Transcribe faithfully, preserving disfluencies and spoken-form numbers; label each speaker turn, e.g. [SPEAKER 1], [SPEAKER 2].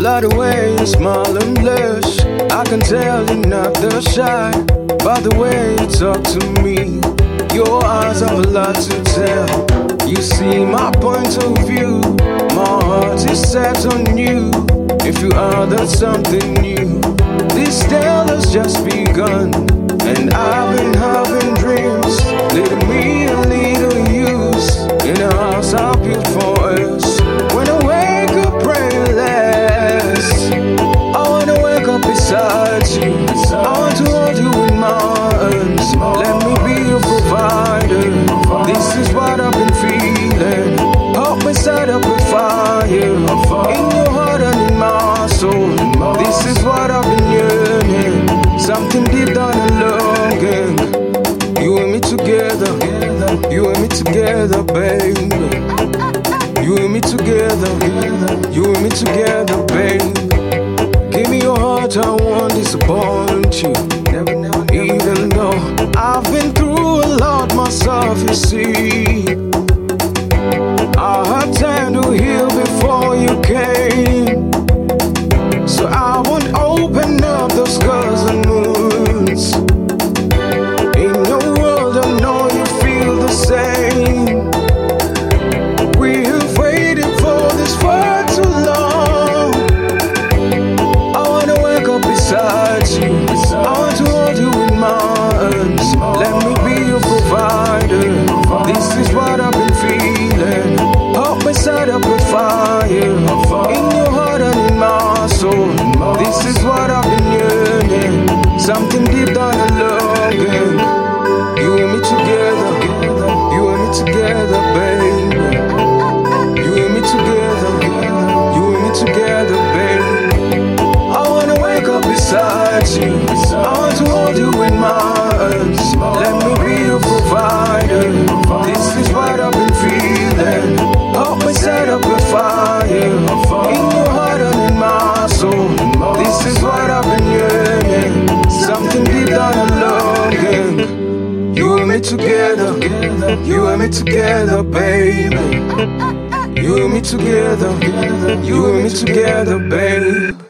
[SPEAKER 1] Love the way you smile and blush. I can tell you're not the shy by the way you talk to me. Your eyes have a lot to tell. You see my point of view. My heart is set on you. If you are, that's something new. This tale has just begun, and I've been having dreams. Little me and little yous in a house I built for us. When I wake up praying less, I wanna wake up beside you. I want to hold you in my arms. Let me be your provider. This is what I've been feeling. Help me set up a fire in your heart and in my soul. This is what I've been yearning. Something deep down and longing. You and me together. You and me together, baby. You and me together. You and me together, baby. Give me your heart, I won't disappoint you. Never, never, never. Even though I've been through a lot myself, you see. I had time to heal before you came. So I won't open up those scars and wounds. In your world, I know you feel the same. We have waited for this for too long. I wanna wake up beside you. I want to hold you in my arms. Let me be your provider. This is what I've been feeling. Help me set up a fire in your heart and in my soul. This is what I've been yearning. Something deep down and longing. You and me together. You and me together, baby. You and me together. You and me together, baby. I wanna wake up beside you. I want to hold you in my arms. Let me be your provider. This is what I've been feeling. Help me set up a fire in your heart and in my soul. This is what I've been yearning. Something deep down and longing. You and me together. You and me together, baby. You and me together. You and me together, baby.